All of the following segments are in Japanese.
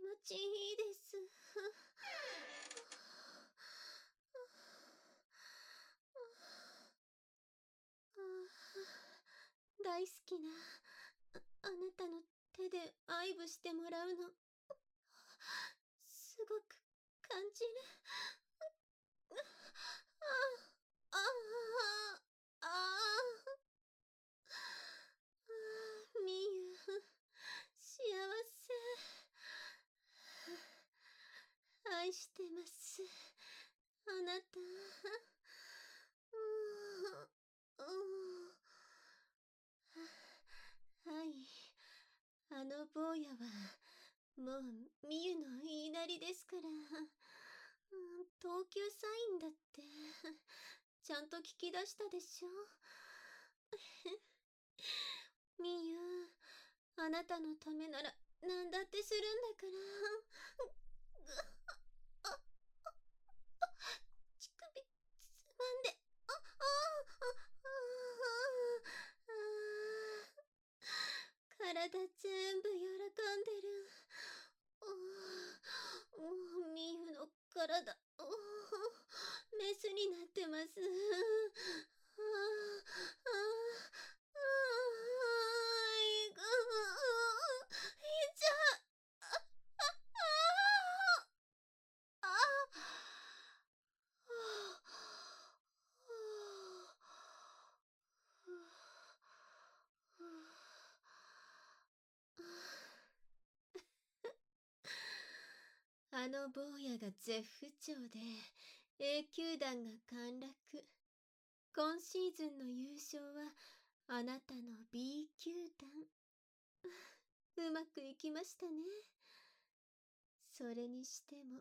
ちいいです。大好きなあなたの手で愛撫してもらうの、すごく感じる。ああ、ああ、みゆ、幸せ。愛してます。あなた。はい。あの坊やは、もう、みゆの言いなりですから。等級サインだって、ちゃんと聞き出したでしょ。みゆ、あなたのためなら、なんだってするんだから。乳首、つまんで。体全部喜んでる。みゆの体、メスになってます。いちゃ。あの坊やが絶不調で A 球団が陥落。今シーズンの優勝はあなたの B 球団。うまくいきましたね。それにしても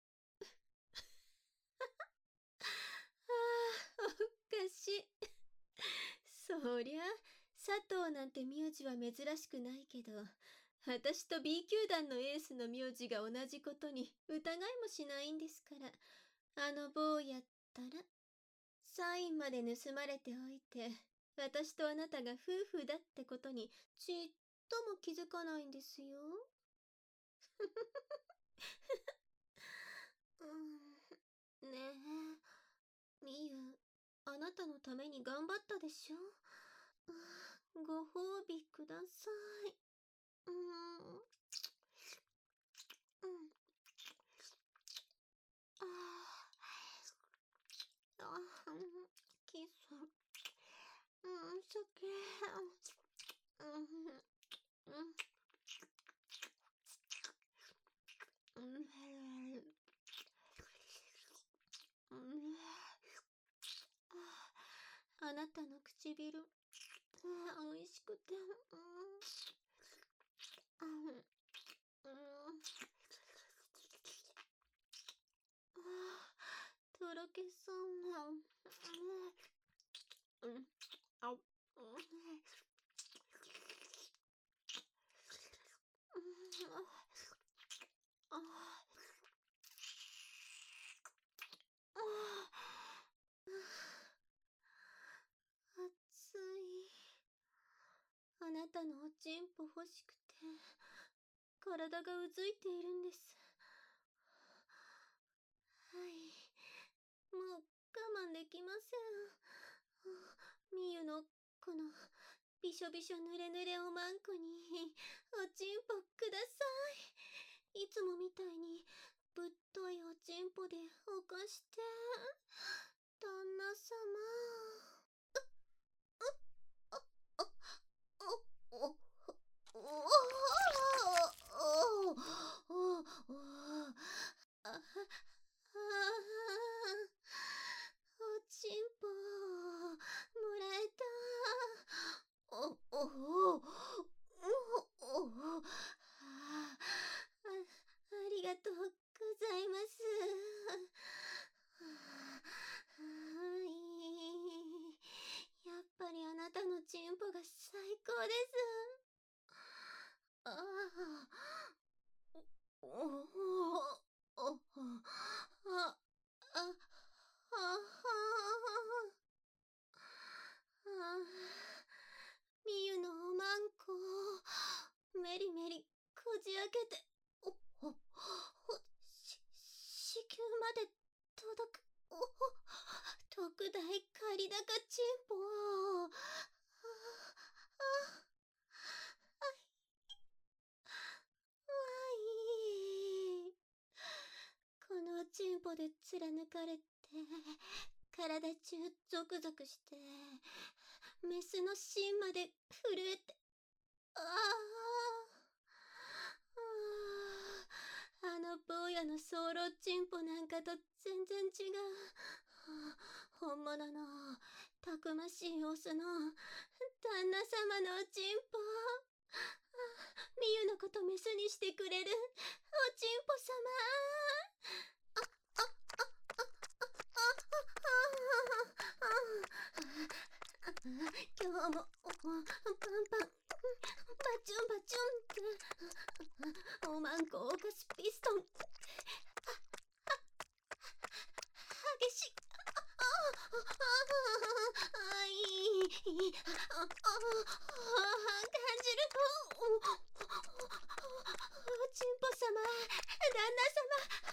おかしい。そりゃ佐藤なんて名字は珍しくないけど、私と B 球団のエースの名字が同じことに疑いもしないんですから。あの坊やったらサインまで盗まれておいて、私とあなたが夫婦だってことにちっとも気づかないんですよ。ねえ、みゆ、あなたのために頑張ったでしょ。ご褒美ください。キス。すげあなたの唇、美味しくて、とろけそうな。あう。暑い。あなたのおちんぽ欲しくて、体がうずいているんです。はい。もう我慢できません。みゆのこのびしょびしょぬれぬれおまんこにおちんぽください。いつもみたいにぶっといおちんぽでおかして。旦那様。おちんぽもらえた。ありがとうございます。 り高チンポ。このチンポで貫かれて、体中ゾクゾクして、メスの芯まで震えて、あの坊やのソーロチンポなんかと全然違う。本物のたくましいオスの旦那様のおチンポ。ミユのことメスにしてくれるおチンポ様。今日もパンパンバチュンバチュンっておまんこお菓子ピストン激しい。感じる。おちんぽ様、旦那様、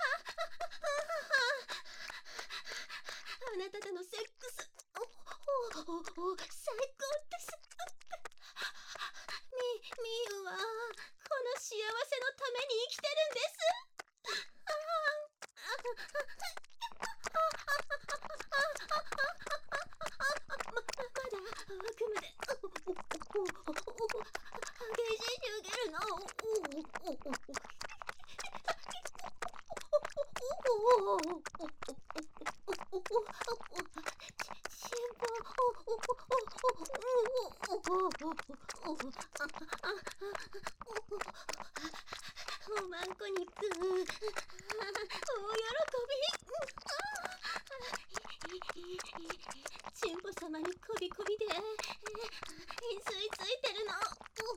あなたとのセックス最高です。みゆはこの幸せのために生きてるんです。まだ悪夢で激しい湯気るの。おまんこ肉大喜び。チンポ様にこびこびで吸い付いてるの。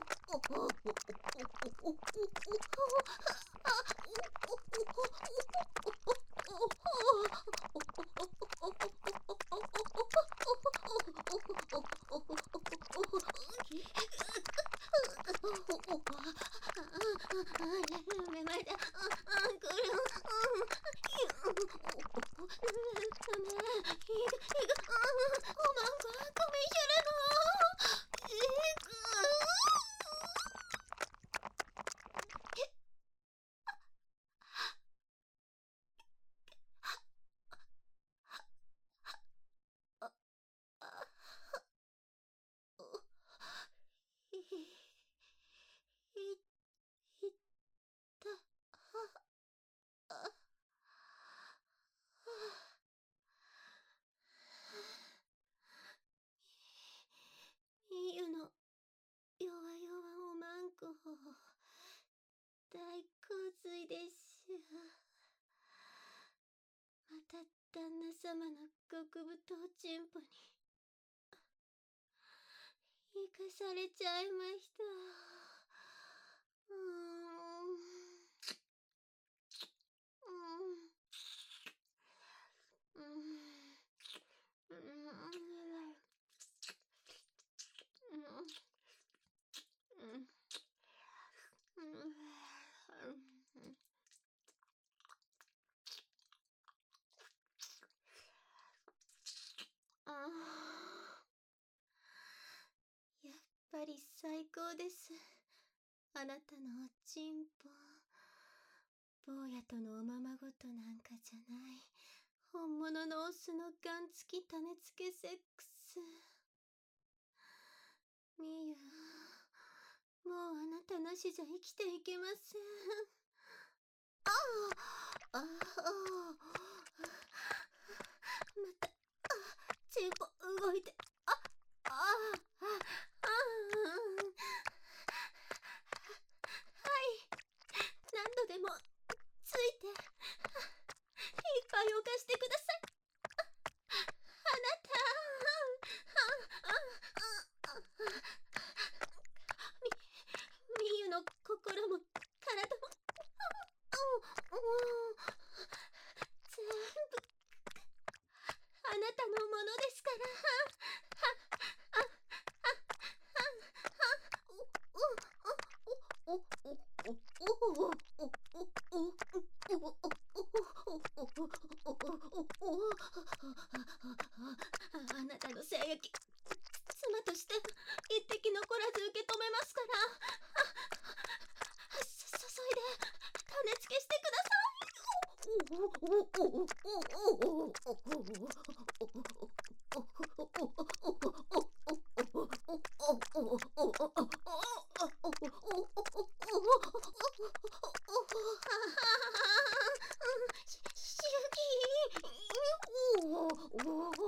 目までくる。おまんこごめんしゃるの。みゆの弱々おまんこ大洪水です。また旦那様の極太チンポに生かされちゃいました。やっぱり最高です。あなたのおちんぽ。坊やとのおままごとなんかじゃない。本物のオスのガン付き種付けセックス。みゆ、もうあなたなしじゃ生きていけません。またチンポ動いて。何度でもついていっぱい犯してください。あなた。みゆの心も体も全部あなたのものですから。あなた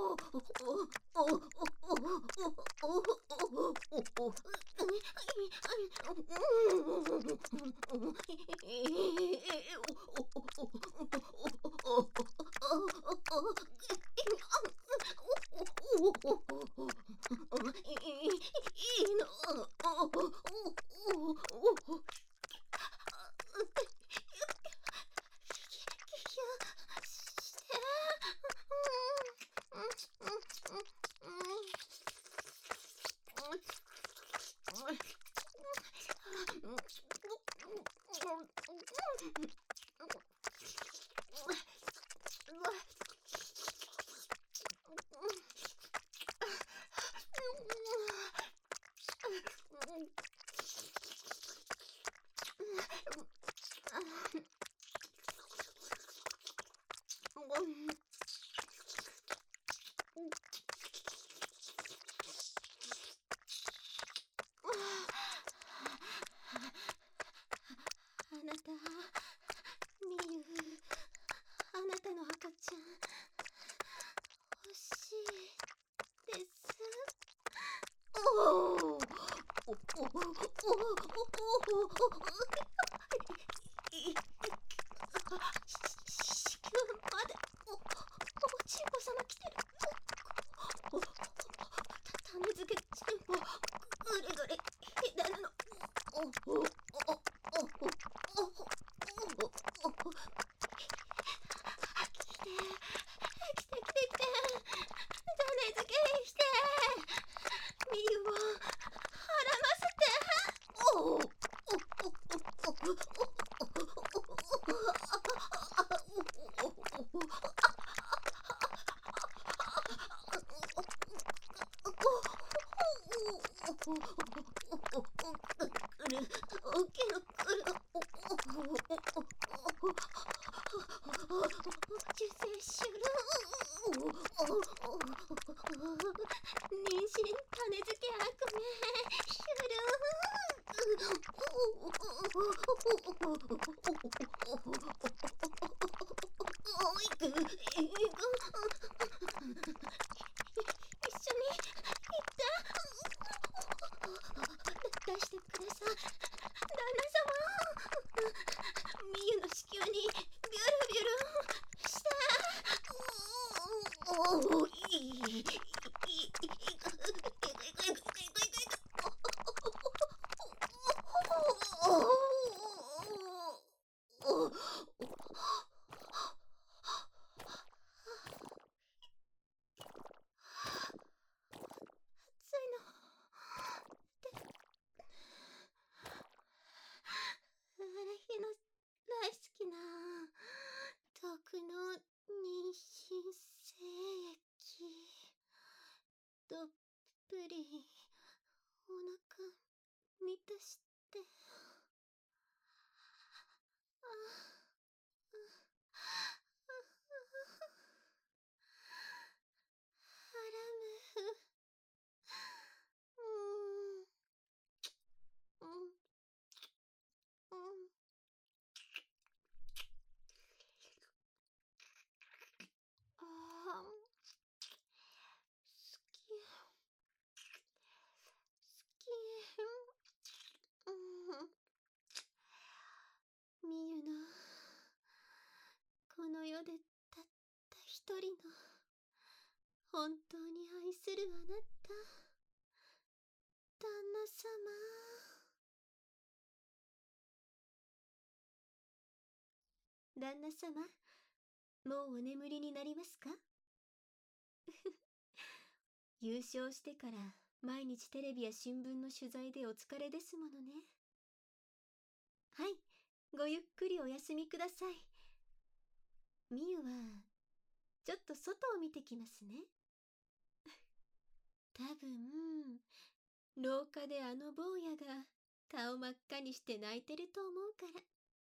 なた、みゆ、あなたの赤ちゃん、欲しいです。おお。子宮まで、おちんぽ様来てる。種付けちんぽ、ぐれぐれ、左の。種付けして、みゆをはらませて。受精シュル妊娠種付け悪名シュル一緒に行って出してください、旦那様。みゆの子宮にビュルビュルして。暑いの。あれ日の大好きな毒の妊娠精液。どっぷりお腹満たして。ハラム。ああ、好き。みゆの、この世でたった一人の、本当に愛するあなた、旦那様。旦那様、もうお眠りになりますか？優勝してから毎日テレビや新聞の取材でお疲れですものね。はい、ごゆっくりお休みください。みゆは、ちょっと外を見てきますね。多分、廊下であの坊やが顔真っ赤にして泣いてると思うから。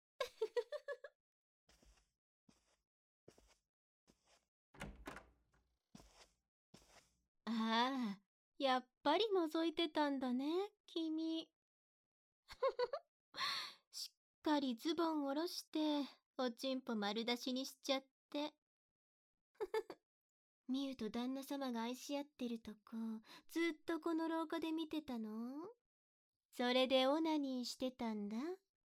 ああ、やっぱり覗いてたんだね、君。しっかりズボン下ろして、おちんぽ丸出しにしちゃって。 みゆと旦那様が愛し合ってるとこ、ずっとこの廊下で見てたの？それでオナニーしてたんだ。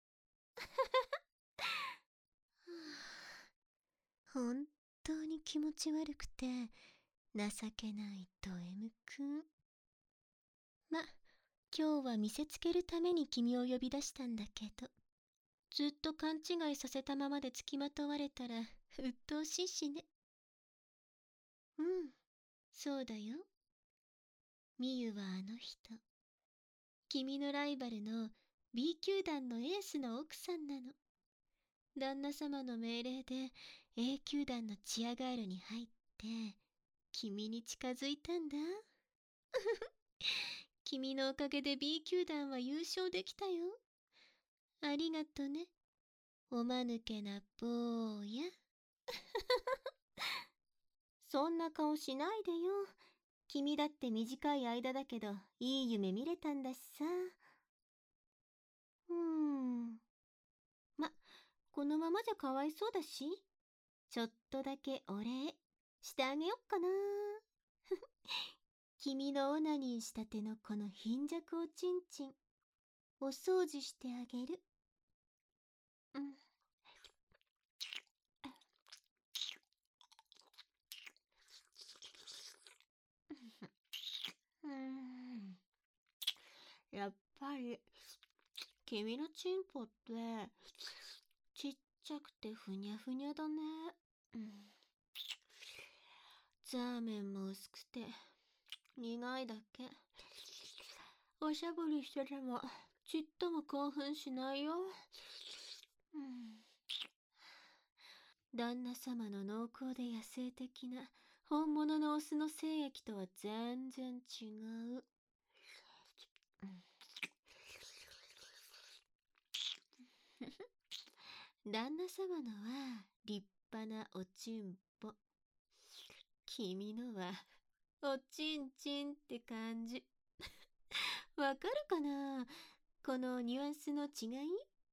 本当に気持ち悪くて情けないド M くん。ま、今日は見せつけるために君を呼び出したんだけど、ずっと勘違いさせたままで付きまとわれたら鬱陶しいしね。うん、そうだよ。みゆはあの人、君のライバルの B 球団のエースの奥さんなの。旦那様の命令で A 球団のチアガールに入って君に近づいたんだ。君のおかげで B 球団は優勝できたよ。ありがとね、おまぬけな坊や。そんな顔しないでよ。君だって短い間だけどいい夢見れたんだしさ。ま、このままじゃかわいそうだし、ちょっとだけお礼してあげよっかな。君のオナニーしたてのこの貧弱おちんちん、お掃除してあげる。やっぱり君のチンポってちっちゃくてふにゃふにゃだね。ザーメンも薄くて苦いだけ。おしゃぶりしててもちっとも興奮しないよ。旦那様の濃厚で野生的な本物のオスの精液とは全然違う。旦那様のは立派なおちんぽ。君のはおちんちんって感じ。わかるかな、このニュアンスの違い？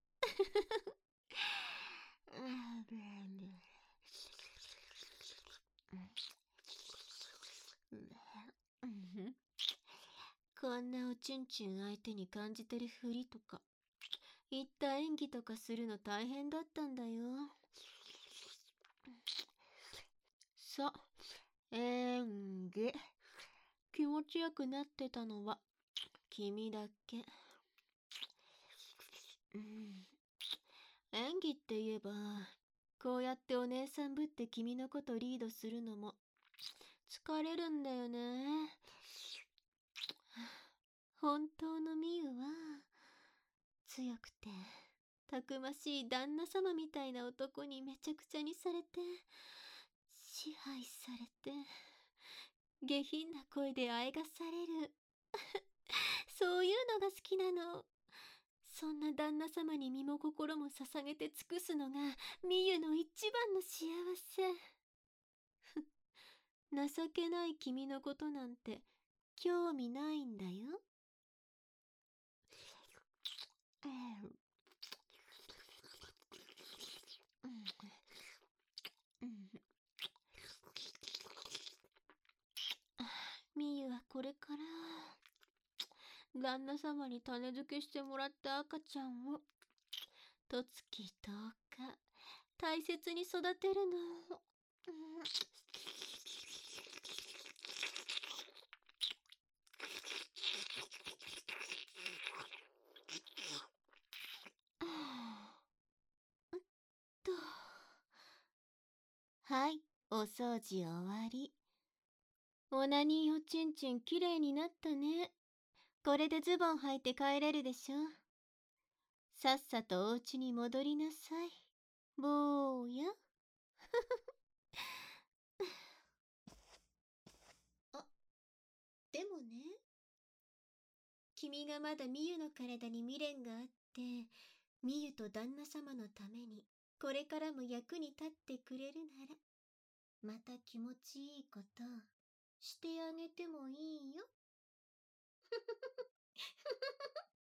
こんなおちんちん相手に感じてるふりとか、言った演技とかするの大変だったんだよ。そう、演技。気持ちよくなってたのは君だけ。演技って言えば、こうやってお姉さんぶって君のことリードするのも疲れるんだよね。本当のミユは強くてたくましい旦那様みたいな男にめちゃくちゃにされて支配されて下品な声であえがされる。そういうのが好きなの。そんな旦那様に身も心も捧げて尽くすのがミユの一番の幸せ。情けない君のことなんて興味ないんだよ。ミユはこれから旦那様に種付けしてもらった赤ちゃんをとつき10日大切に育てるの。と、はい、お掃除終わり。オナニーおちんちんきれいになったね。これでズボン履いて帰れるでしょ。さっさとお家に戻りなさい、坊や。あ、でもね、君がまだミユの体に未練があって、ミユと旦那様のためにこれからも役に立ってくれるなら、また気持ちいいことしてあげてもいいよ。